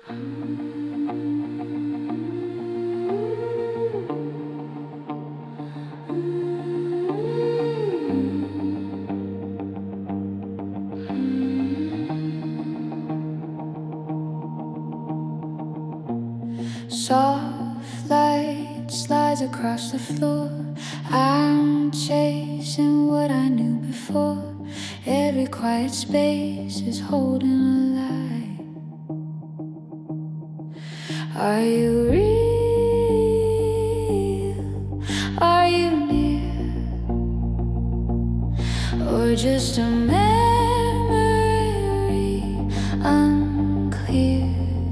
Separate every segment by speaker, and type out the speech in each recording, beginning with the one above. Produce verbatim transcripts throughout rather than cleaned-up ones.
Speaker 1: Soft light slides across the floor. I'm chasing what I knew before. Every quiet space is holding a light. Are you real? Are you near? Or just a memory unclear?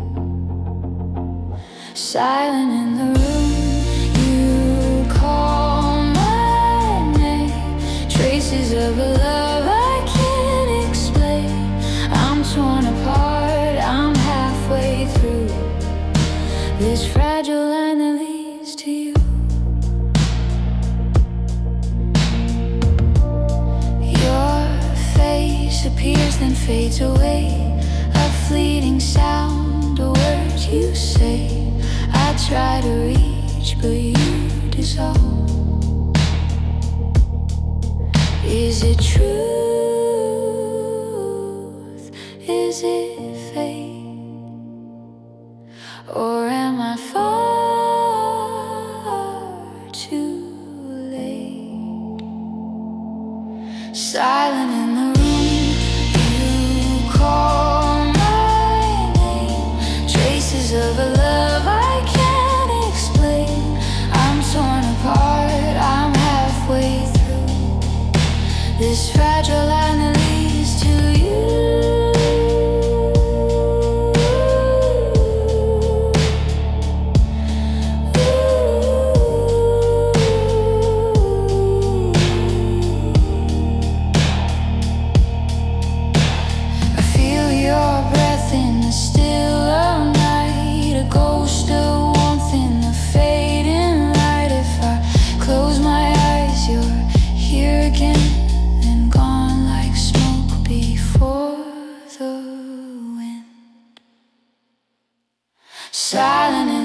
Speaker 1: Silent in the room, you call my name. Traces of a love I can't explain. I'm torn apart, I'm halfway through this fragile line that leads to you. Your face appears then fades away. A fleeting sound, a word you say. I try to reach, but you dissolve. Is it truth? Is it fate? Or am I far too late? Silent in the room, you call my name. Traces of a love I this fragile line that leads to you. I feel your breath in the still of night, a ghost of warmth in the fading light. If I close my eyes, you're here again. Silent in